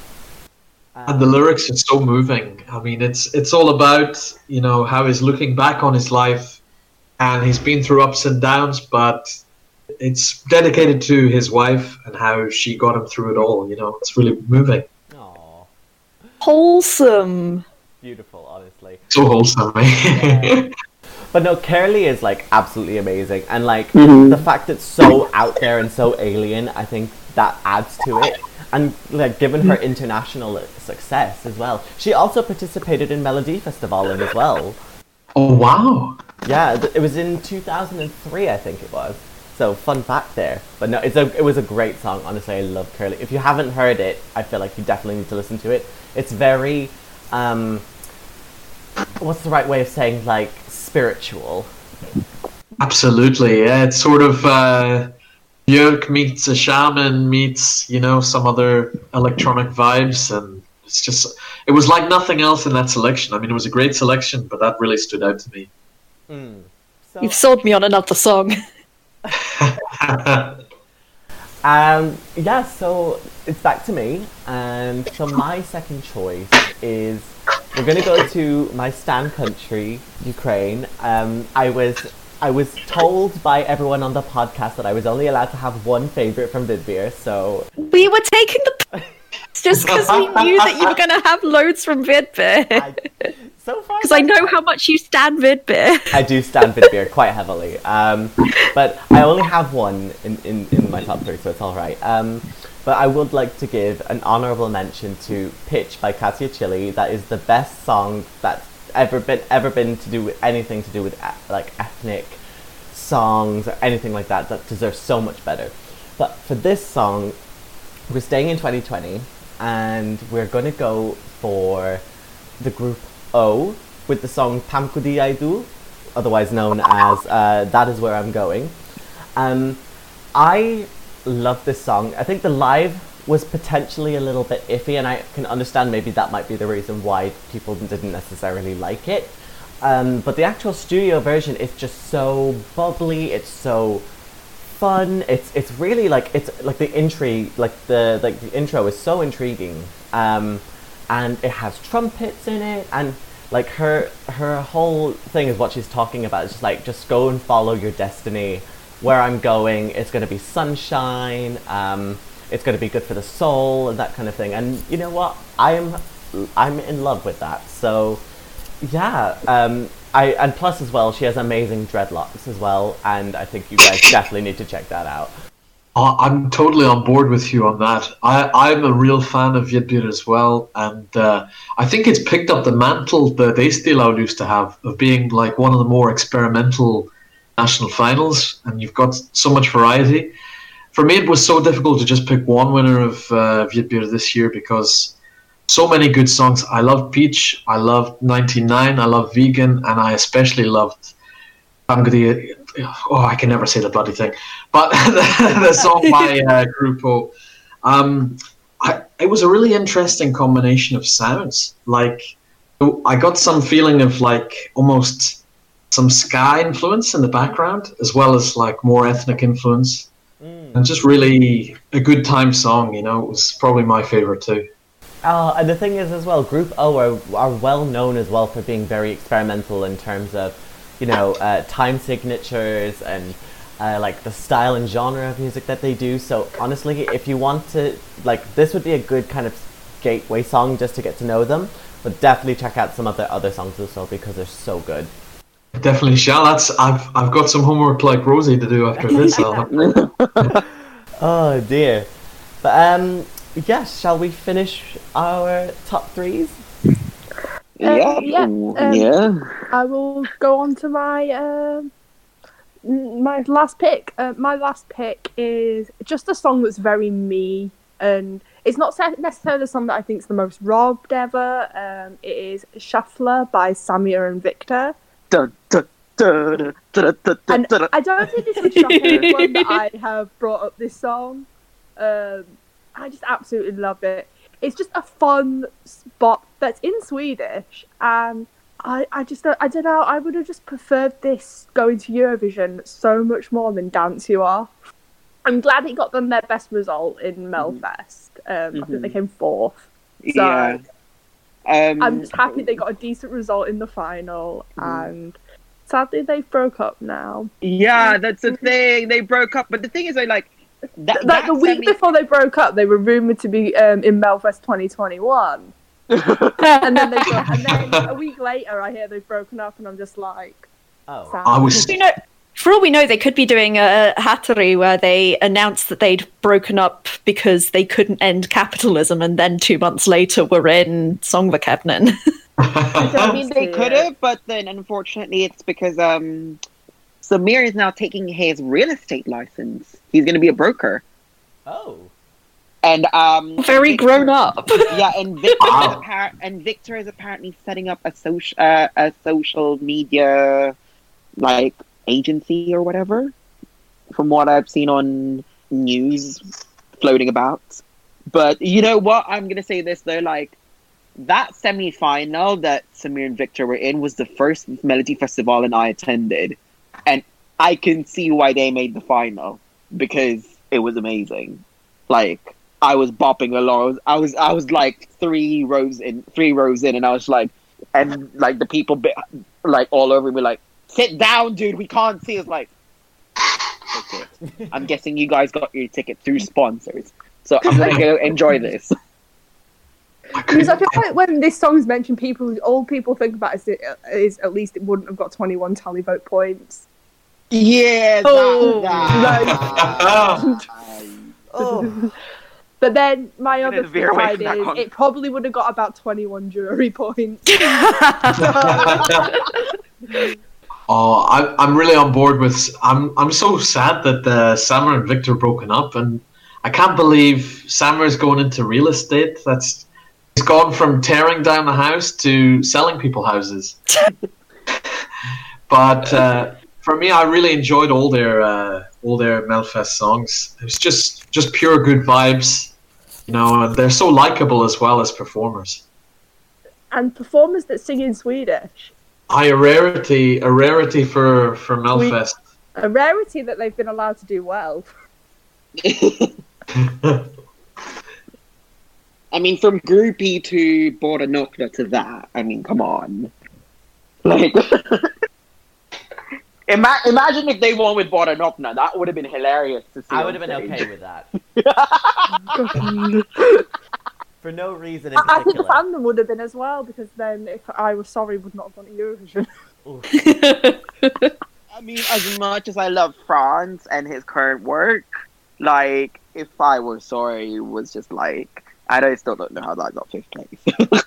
And the lyrics are so moving. I mean, it's it's all about, you know, how he's looking back on his life, and he's been through ups and downs, but it's dedicated to his wife and how she got him through it all. You know, it's really moving. Aw, Wholesome. beautiful, honestly. So wholesome. Eh? But no, Curly is like absolutely amazing, and like the fact it's so out there and so alien, I think that adds to it. And like given her international success as well, she also participated in Melodifestivalen as well. Oh wow! Yeah, th- it was in two thousand three, I think it was. So fun fact there. But no, it's a it was a great song. Honestly, I love Curly. If you haven't heard it, I feel like you definitely need to listen to it. It's very, um, what's the right way of saying like spiritual? Absolutely, yeah. It's sort of uh, Björk meets a shaman meets, you know, some other electronic vibes, and it's just it was like nothing else in that selection. I mean, it was a great selection, but that really stood out to me. Mm. So, You've sold me on another song. Um, yeah, so it's back to me, and so my second choice is we're gonna go to my stan country, Ukraine. Um, I was I was told by everyone on the podcast that I was only allowed to have one favorite from Vidbeer, so We were taking the piss just because we knew that you were going to have loads from Vidbeer. I, so far Because I know how much you stand Vidbeer. I do stand Vidbeer quite heavily, um, but I only have one in, in, in my top three, so it's all right. Um, but I would like to give an honourable mention to "Pitch" by Katya Chili. That is the best song that's ever been ever been to do with anything to do with like ethnic songs or anything like that that deserves so much better. But for this song, we're staying in twenty twenty, and we're gonna go for the group O with the song Pamkudi Aidu, otherwise known as uh, That Is Where I'm Going. Um, I love this song. I think the live was potentially a little bit iffy, and I can understand maybe that might be the reason why people didn't necessarily like it. Um, but the actual studio version is just so bubbly, it's so fun, it's it's really like, it's like the intrigue, like the like the intro is so intriguing. Um, and it has trumpets in it, and like her her whole thing is what she's talking about. It's just like, just go and follow your destiny. Where I'm going, it's going to be sunshine. Um, it's going to be good for the soul and that kind of thing. And you know what? I'm I'm in love with that. So yeah. Um, I and plus as well, she has amazing dreadlocks as well. And I think you guys definitely need to check that out. Uh, I'm totally on board with you on that. I, I'm a real fan of Vietbir as well, and uh, I think it's picked up the mantle that Eestilau used to have of being like one of the more experimental national finals, and you've got so much variety. For me, it was so difficult to just pick one winner of uh, Vietbir this year because so many good songs. I loved Peach, I loved ninety-nine, I loved Vegan, and I especially loved Pamkudi. Oh, I can never say the bloody thing. But the, the song by uh, Grupo, um, I, it was a really interesting combination of sounds. Like, I got some feeling of like almost some ska influence in the background, as well as like more ethnic influence. Mm. And just really a good time song, you know. It was probably my favorite too. Uh, and the thing is as well, Group O are, are well known as well for being very experimental in terms of, you know, uh, time signatures and uh, like the style and genre of music that they do. So honestly, if you want to, like, this would be a good kind of gateway song just to get to know them. But definitely check out some of their other songs as well because they're so good. Definitely shall. That's I've I've got some homework like Rosie to do after this. Oh dear. But um, yes, shall we finish our top threes? Yeah, Um, yeah, um, yeah. I will go on to my um my last pick. Uh, my last pick is just a song that's very me, and it's not necessarily the song that I think is the most robbed ever. Um, it is Shuffler by Samir and Victor. Dun, dun, dun, dun, dun, And dun, dun. I don't think this is the second one that I have brought up this song. Um, I just absolutely love it. It's just a fun spot that's in Swedish, and I, I just I don't know. I would have just preferred this going to Eurovision so much more than Dance You Off. I'm glad it got them their best result in Melfest. Um, mm-hmm. I think they came fourth. So yeah. Um, I'm just happy they got a decent result in the final, mm-hmm. and sadly they broke up now. Yeah, that's the thing. They broke up, but the thing is, I like. That, like the week semi- before they broke up, they were rumored to be um, in Melfest twenty twenty-one, and then they got, and then a week later, I hear they've broken up, and I'm just like, oh, sad. I was. You know, for all we know, they could be doing a Hatteri where they announced that they'd broken up because they couldn't end capitalism, and then two months later were in Songvakäpnen. I, I mean, they could have, but then unfortunately, it's because um. Samir is now taking his real estate license. He's going to be a broker. Oh. And um, very Victor, grown up. Yeah, and Victor, is appar- and Victor is apparently setting up a social uh, a social media like agency or whatever. From what I've seen on news floating about. But you know what? I'm going to say this though, like that semi-final that Samir and Victor were in was the first Melody Festival and I attended. And I can see why they made the final because it was amazing. Like I was bopping along. I was I was like three rows in, three rows in, and I was like, and like the people be, like all over me, like, sit down, dude. We can't see. It's like, okay. I'm guessing you guys got your ticket through sponsors, so I'm gonna go enjoy this. Because I feel like when this song's mentioned, people, all people think about is, it, is at least it wouldn't have got twenty-one tally vote points. Yeah. Oh, that, that. oh. But then my I'm other gonna veer flip away side from that is con- it probably would have got about twenty-one jury points. Oh, I, I'm really on board with. I'm I'm so sad that uh, Sammer and Victor broken up, and I can't believe Sammer's going into real estate. That's he's gone from tearing down the house to selling people houses. But uh, for me, I really enjoyed all their uh, all their Melfest songs. It was just just pure good vibes, you know, and they're so likable as well as performers. And performers that sing in Swedish. I, a rarity, a rarity for for Melfest. A rarity that they've been allowed to do well. I mean, from Groupie to Border Nocta to that, I mean, come on. Like, ima- imagine if they won with Border Nocta. That would have been hilarious to see. I would have on been stage. okay with that. For no reason in I, I think the particular. fandom would have been as well, because then if I Was Sorry would not have gone to Eurovision. I mean, as much as I love Franz and his current work, like, if I Were Sorry was just like, I don't, still don't know how that got fifth place.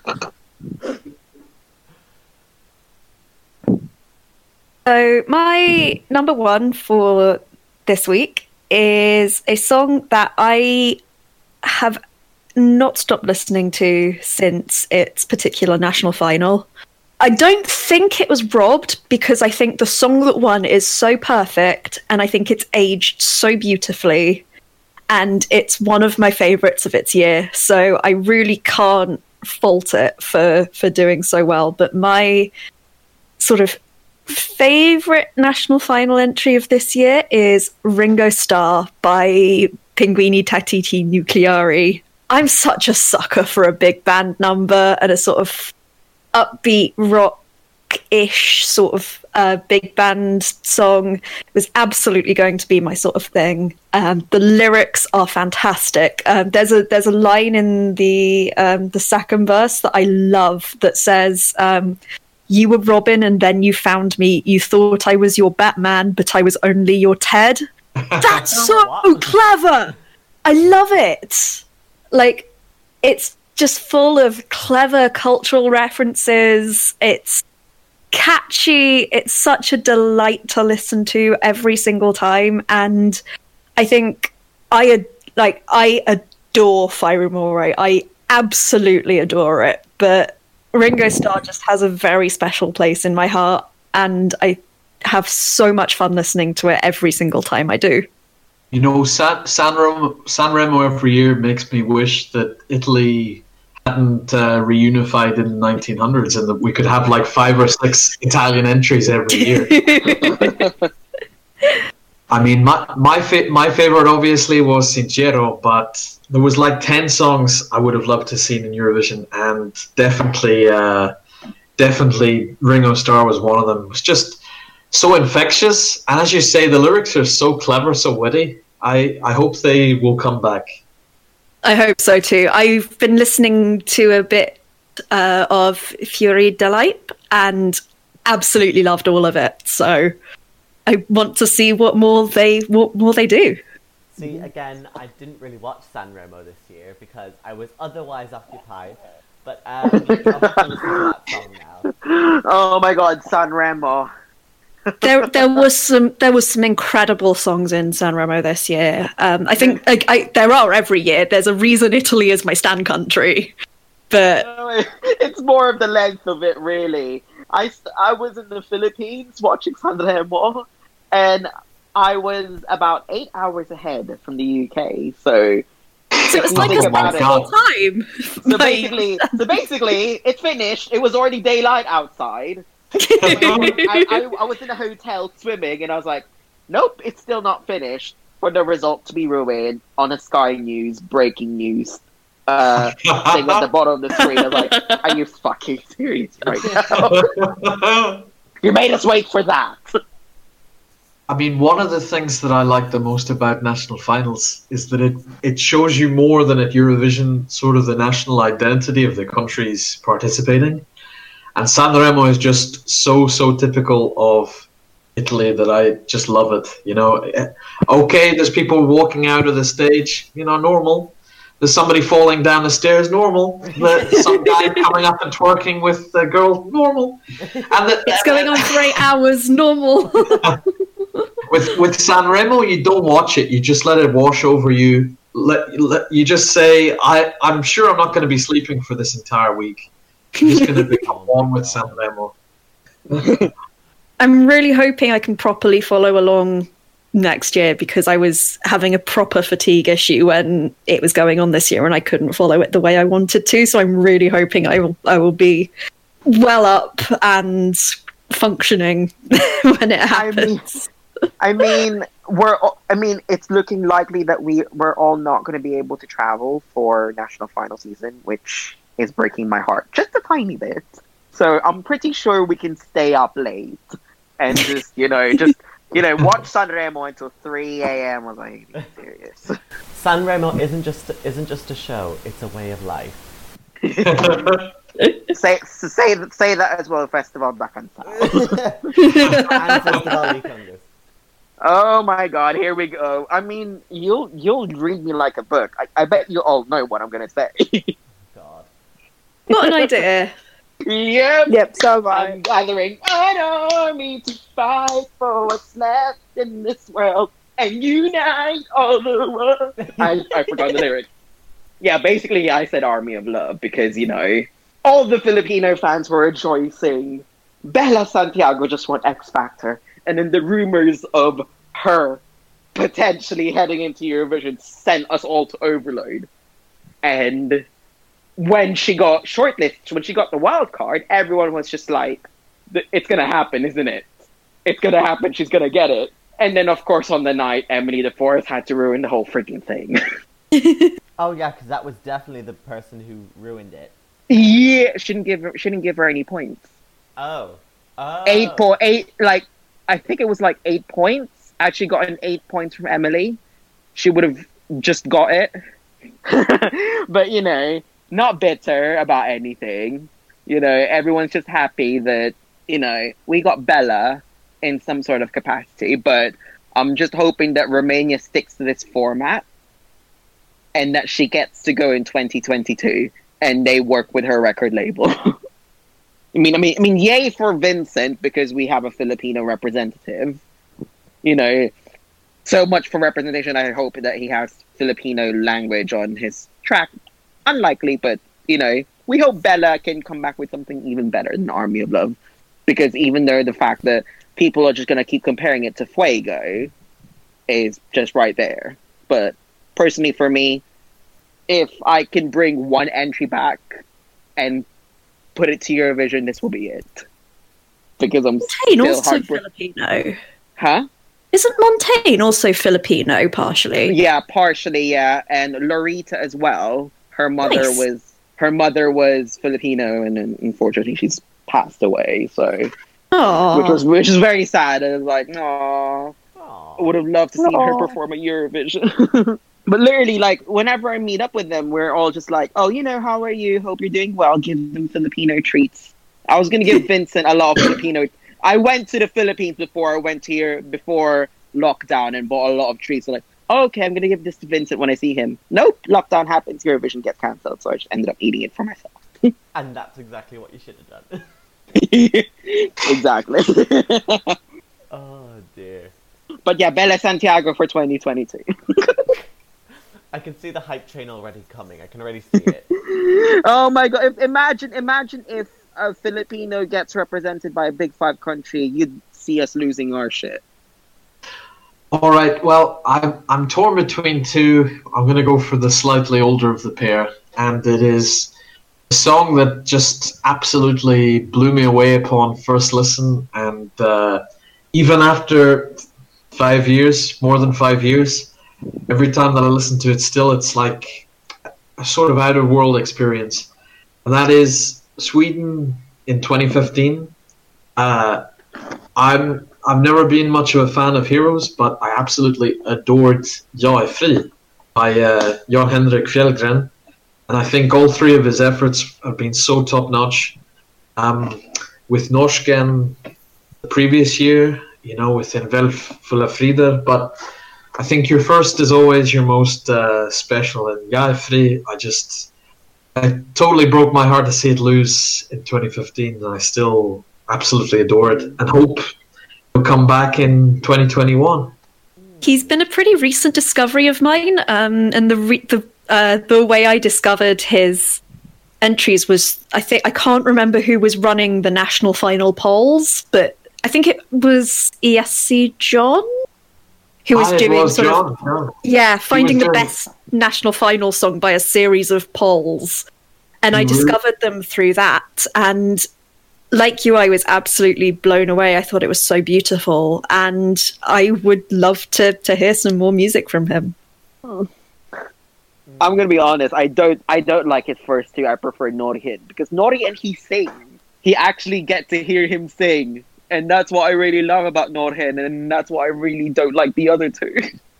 So my number one for this week is a song that I have not stopped listening to since its particular national final. I don't think it was robbed, because I think the song that won is so perfect, and I think it's aged so beautifully, and it's one of my favourites of its year, so I really can't fault it for, for doing so well. But my sort of favourite national final entry of this year is Ringo Starr by Pinguini Tatiti Nucleari. I'm such a sucker for a big band number and a sort of upbeat rock-ish sort of uh, big band song. It was absolutely going to be my sort of thing. Um, the lyrics are fantastic. Um, there's a there's a line in the um, the second verse that I love that says, um, "You were Robin and then you found me. You thought I was your Batman, but I was only your Ted." That's so What? clever. I love it. Like, it's just full of clever cultural references. It's catchy. It's such a delight to listen to every single time. And I think I ad- like I adore Fire More. I absolutely adore it. But Ringo Starr just has a very special place in my heart, and I have so much fun listening to it every single time I do. You know, San, Sanremo, Sanremo every year makes me wish that Italy hadn't uh, reunified in the nineteen hundreds, and that we could have like five or six Italian entries every year. I mean, my my, fa- my favorite obviously was Sincero, but there was like ten songs I would have loved to see in Eurovision, and definitely, uh, definitely Ringo Starr was one of them. It was just so infectious, and as you say, the lyrics are so clever, so witty. I, I hope they will come back. I hope so too. I've been listening to a bit uh, of Fury Delight and absolutely loved all of it. So I want to see what more they what more they do. See, again, I didn't really watch Sanremo this year because I was otherwise occupied. But um, I'll have to listen to that song now. Oh my god, Sanremo. there there was some there was some incredible songs in Sanremo this year. Um, I think like, I, there are every year. There's a reason Italy is my stan country, but It's more of the length of it, really. I, st- I was in the Philippines watching Sanremo, and I was about eight hours ahead from the U K. So, so it was you like think a about it. whole time. So basically, so basically, it finished. It was already daylight outside. I, I, I was in a hotel swimming, and I was like, "Nope, it's still not finished." For the result to be ruined on a Sky News breaking news uh, thing at the bottom of the screen. I was like, "Are you fucking serious right now? You made us wait for that." I mean, one of the things that I like the most about national finals is that it, it shows you more than at Eurovision, sort of the national identity of the countries participating. And Sanremo is just so, so typical of Italy that I just love it. You know, okay, there's people walking out of the stage, you know, normal. There's somebody falling down the stairs, normal. The, some guy coming up and twerking with a girl, normal. And the, It's going on for eight hours, normal. with with Sanremo, you don't watch it. You just let it wash over you. Let, let you just say, I I'm sure I'm not going to be sleeping for this entire week. I'm just going to become one with Sanremo. I'm really hoping I can properly follow along next year, because I was having a proper fatigue issue when it was going on this year and I couldn't follow it the way I wanted to. So I'm really hoping I will I will be well up and functioning when it happens. I mean, we're. I mean, it's looking likely that we we're all not going to be able to travel for national final season, which is breaking my heart just a tiny bit. So I'm pretty sure we can stay up late and just, you know, just you know, watch Sanremo until three a.m. I was like, are you serious? Sanremo isn't just isn't just a show; it's a way of life. say say say that as well, Festival Bacchanal. And Festival de Congress. Oh my God! Here we go. I mean, you'll you'll read me like a book. I, I bet you all know what I'm gonna say. God. What an idea. Yep. Yep, so have I. I'm gathering an army to fight for what's left in this world and unite all the world. I, I forgot the lyric. Yeah, basically I said Army of Love because, you know, all the Filipino fans were rejoicing. Bella Santiago just won X Factor. And then the rumors of her potentially heading into Eurovision sent us all to overload. And when she got shortlisted, when she got the wild card, everyone was just like, it's going to happen, isn't it? It's going to happen. She's going to get it. And then, of course, on the night, Emily the Fourth had to ruin the whole freaking thing. Oh, yeah, because that was definitely the person who ruined it. Yeah, she didn't give her, she didn't give her any points. Oh. Oh. Eight point eight, like, I think it was like eight points. Actually got an eight points from Emily. She would have just got it. But, you know, not bitter about anything. You know, everyone's just happy that, you know, we got Bella in some sort of capacity. But I'm just hoping that Romania sticks to this format and that she gets to go in twenty twenty-two and they work with her record label. I mean, I mean, I mean, yay for Vincent because we have a Filipino representative. You know, so much for representation. I hope that he has Filipino language on his track. Unlikely, but you know, we hope Bella can come back with something even better than Army of Love. Because even though the fact that people are just going to keep comparing it to Fuego is just right there. But personally, for me, if I can bring one entry back and put it to Eurovision, this will be it. Because I'm Montaigne still also hard for... Filipino. Huh? Isn't Montaigne also Filipino, partially? Yeah, partially, yeah. And Lorita as well. Her mother Nice. was her mother was Filipino, and then unfortunately she's passed away. So, Aww. which was which is very sad. And it's like, no, Aw. I would have loved to see her Aw. perform at Eurovision. But literally, like, whenever I meet up with them, we're all just like, oh, you know, how are you? Hope you're doing well. Give them Filipino treats. I was gonna give Vincent a lot of Filipino. I went to the Philippines before I went here before lockdown and bought a lot of treats. So like, oh, okay, I'm gonna give this to Vincent when I see him. Nope, lockdown happens, Eurovision gets cancelled, so I just ended up eating it for myself. And that's exactly what you should have done. Exactly. Oh, dear. But yeah, Bella Santiago for twenty twenty-two. I can see the hype train already coming. I can already see it. Oh my god! If, imagine, imagine if a Filipino gets represented by a Big Five country, you'd see us losing our shit. All right. Well, I'm I'm torn between two. I'm going to go for the slightly older of the pair, and it is a song that just absolutely blew me away upon first listen, and uh, even after five years, more than five years, every time that I listen to it, still it's like a sort of outer world experience, and that is Sweden in twenty fifteen. Uh, I'm I've never been much of a fan of Heroes, but I absolutely adored Jag är fri by uh, Jan-Henrik Fjällgren, and I think all three of his efforts have been so top notch. Um, with Norsken the previous year, you know, with En Velf Fulla Frider, but I think your first is always your most uh, special. And Gayfri, I just, it totally broke my heart to see it lose in twenty fifteen. And I still absolutely adore it and hope it'll come back in twenty twenty-one. He's been a pretty recent discovery of mine, um, and the re- the uh, the way I discovered his entries was, I think, I can't remember who was running the national final polls, but I think it was E S C John, who was Ah, it doing was sort John, of yeah. yeah, finding the doing- best national final song by a series of polls, and I Mhm. discovered them through that. And like you, I was absolutely blown away. I thought it was so beautiful, and I would love to to hear some more music from him. I'm gonna be honest. I don't. I don't like his first two. I prefer Norihin because Norihin he sings. He actually get to hear him sing, and that's what I really love about Norihin, and that's why I really don't like the other two.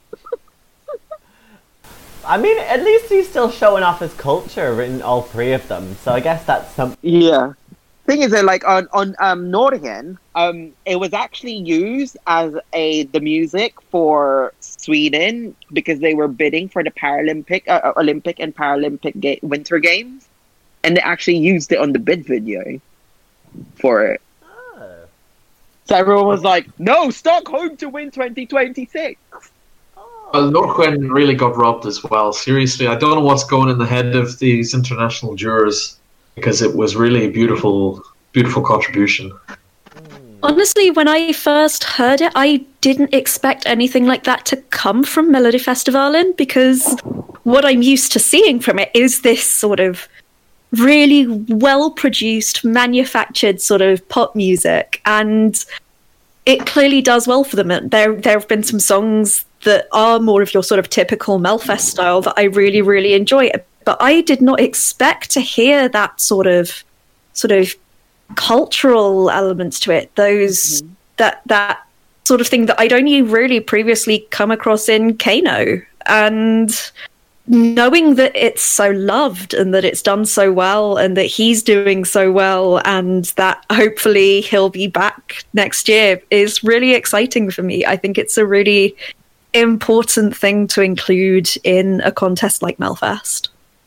I mean, at least he's still showing off his culture in all three of them. So I guess that's some. Yeah. Thing is that like on on um Norihin, um it was actually used as a the music for Sweden because they were bidding for the Paralympic uh, Olympic and Paralympic ga- Winter Games, and they actually used it on the bid video for it. Oh. So everyone was like, "No, Stockholm to win twenty twenty-six." Well, Norquen really got robbed as well. Seriously, I don't know what's going in the head of these international jurors, because it was really a beautiful, beautiful contribution. Honestly, when I first heard it, I didn't expect anything like that to come from Melodifestivalen, because what I'm used to seeing from it is this sort of really well-produced, manufactured sort of pop music, and it clearly does well for them. There, there have been some songs that are more of your sort of typical Melfest style that I really, really enjoy. But I did not expect to hear that sort of, sort of cultural elements to it. Those mm-hmm. that that sort of thing that I'd only really previously come across in Kano, and knowing that it's so loved and that it's done so well and that he's doing so well and that hopefully he'll be back next year is really exciting for me. I think it's a really important thing to include in a contest like Melfest.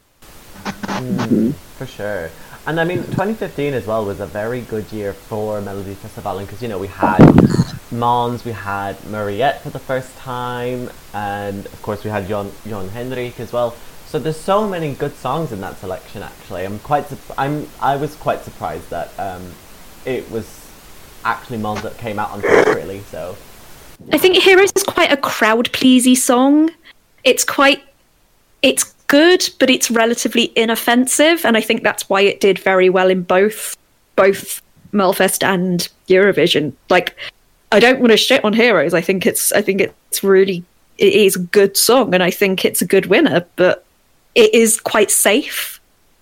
Mm, for sure. And I mean, twenty fifteen as well was a very good year for Melodifestivalen because, you know, we had Måns, we had Mariette for the first time, and of course we had Jon, Jon Henrik as well. So there's so many good songs in that selection. Actually, I'm quite. Su- I'm. I was quite surprised that um, it was actually Måns that came out on top, really. So I think Heroes is quite a crowd-pleasy song. It's quite. It's good, but it's relatively inoffensive, and I think that's why it did very well in both both Melfest and Eurovision. Like, I don't want to shit on Heroes. I think it's I think it's really it is a good song, and I think it's a good winner, but it is quite safe.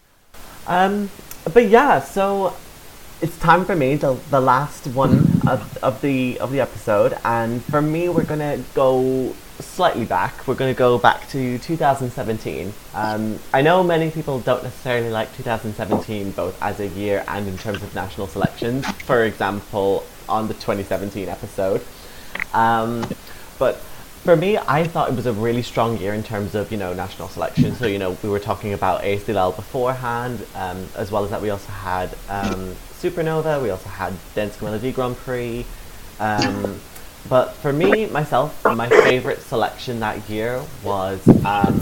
Um, but yeah, so it's time for me, the the last one of, of the of the episode, and for me, we're gonna go slightly back. We're going to go back to two thousand seventeen. Um, I know many people don't necessarily like two thousand seventeen, both as a year and in terms of national selections. For example, on the twenty seventeen episode. Um, but for me, I thought it was a really strong year in terms of, you know, national selection. So, you know, we were talking about Ace Dilal beforehand, um, as well as that we also had um, Supernova, we also had Dansk Melodi Grand Prix. Um, But for me, myself, my favourite selection that year was um,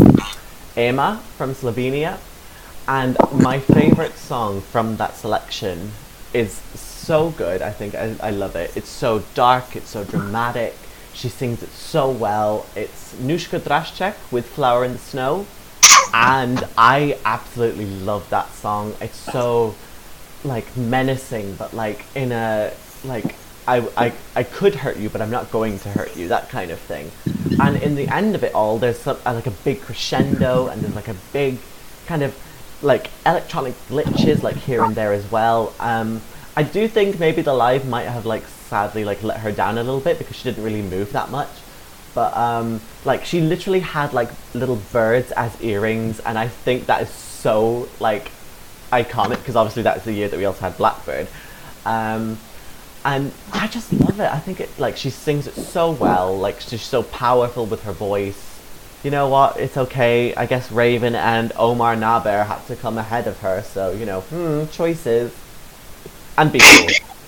Ema from Slovenia. And my favourite song from that selection is so good. I think I, I love it. It's so dark, it's so dramatic. She sings it so well. It's Nushka Drashchek with Flower in the Snow. And I absolutely love that song. It's so, like, menacing, but, like, in a, like... I, I, I could hurt you, but I'm not going to hurt you, that kind of thing. And in the end of it all, there's some, uh, like a big crescendo, and there's like a big kind of like electronic glitches like here and there as well. Um, I do think maybe the live might have like sadly like let her down a little bit because she didn't really move that much. But um, like she literally had like little birds as earrings, and I think that is so like iconic because obviously that's the year that we also had Blackbird. Um, And I just love it. I think it, like, she sings it so well. Like, she's so powerful with her voice. You know what? It's okay. I guess Raven and Omar Naber had to come ahead of her. So, you know, hmm, choices. And be cool.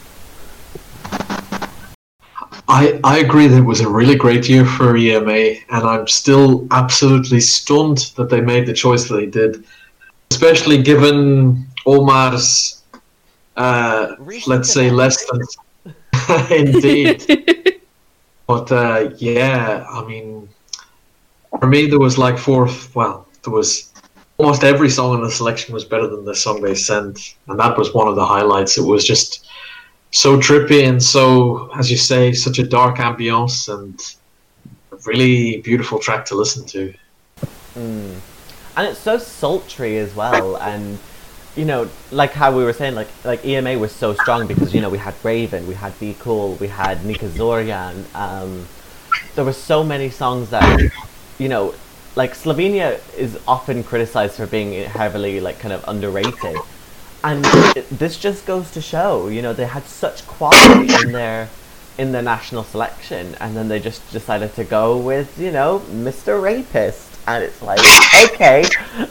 I, I agree that it was a really great year for E M A, and I'm still absolutely stunned that they made the choice that they did. Especially given Omar's, uh, let's say, less than... Indeed. But, uh, yeah, I mean... For me, there was like four... Well, there was... Almost every song in the selection was better than the song they sent, and that was one of the highlights. It was just... so trippy and so, as you say, such a dark ambience and a really beautiful track to listen to. Mm. And it's so sultry as well, and you know, like how we were saying, like like E M A was so strong because, you know, we had Raven, we had Be Cool, we had Nika Zoryan. Um, there were so many songs that, you know, like Slovenia is often criticized for being heavily like kind of underrated. And it, this just goes to show, you know, they had such quality in their in their national selection, and then they just decided to go with, you know, Mister Rapist, and it's like, okay.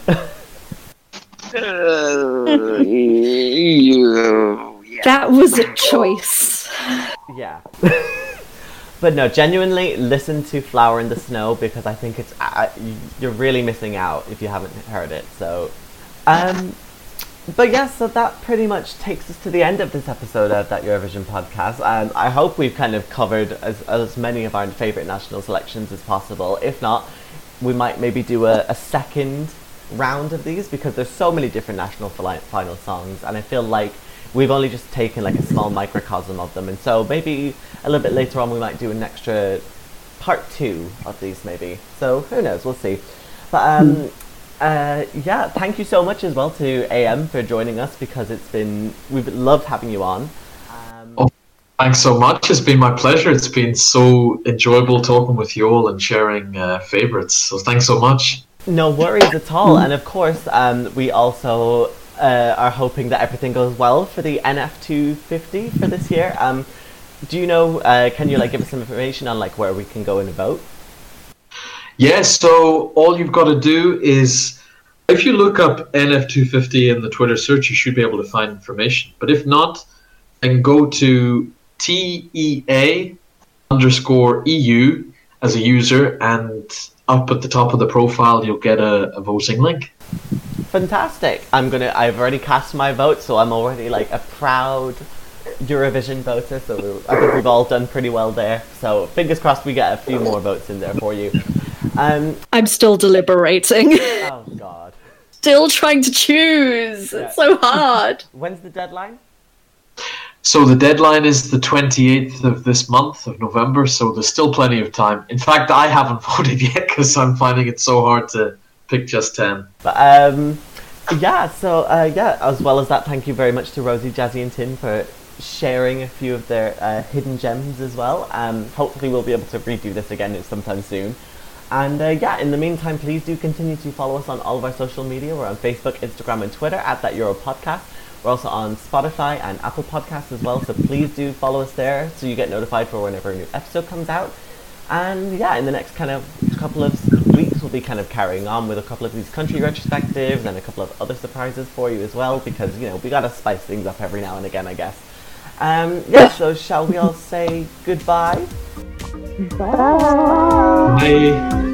That was a choice. Yeah. But no, genuinely, listen to Flower in the Snow, because I think it's uh, you're really missing out if you haven't heard it. So, um. But yes, so that pretty much takes us to the end of this episode of That Eurovision podcast. Um, I hope we've kind of covered as, as many of our favourite national selections as possible. If not, we might maybe do a, a second round of these, because there's so many different national fi- final songs, and I feel like we've only just taken like a small microcosm of them. And so maybe a little bit later on we might do an extra part two of these maybe. So who knows, we'll see. But um... Hmm. Uh, yeah, thank you so much as well to A M for joining us, because it's been, we've loved having you on. Um, oh, thanks so much. It's been my pleasure. It's been so enjoyable talking with you all and sharing uh, favourites. So thanks so much. No worries at all. And of course, um, we also uh, are hoping that everything goes well for the N F two fifty for this year. Um, do you know, uh, can you like give us some information on like where we can go and vote? Yes, so all you've got to do is, if you look up N F two fifty in the Twitter search, you should be able to find information. But if not, then go to T E A underscore E U as a user, and up at the top of the profile, you'll get a, a voting link. Fantastic. I'm gonna, I've already cast my vote, so I'm already like a proud Eurovision voter, so we, I think we've all done pretty well there. So fingers crossed we get a few more votes in there for you. Um, I'm still deliberating. Oh God. Still trying to choose. Yeah. It's so hard. When's the deadline? So the deadline is the twenty-eighth of this month of November, so there's still plenty of time. In fact, I haven't voted yet because I'm finding it so hard to pick just ten. But um, yeah, so uh, yeah, as well as that, thank you very much to Rosie, Jazzy and Tin for sharing a few of their uh, hidden gems as well. Um, hopefully we'll be able to redo this again sometime soon. And uh, yeah, in the meantime, please do continue to follow us on all of our social media. We're on Facebook, Instagram, and Twitter at That Euro Podcast. We're also on Spotify and Apple Podcasts as well, so please do follow us there so you get notified for whenever a new episode comes out. And yeah, in the next kind of couple of weeks, we'll be kind of carrying on with a couple of these country retrospectives and a couple of other surprises for you as well, because, you know, we gotta spice things up every now and again, I guess. Um, yeah, so shall we all say goodbye? Bye. Bye.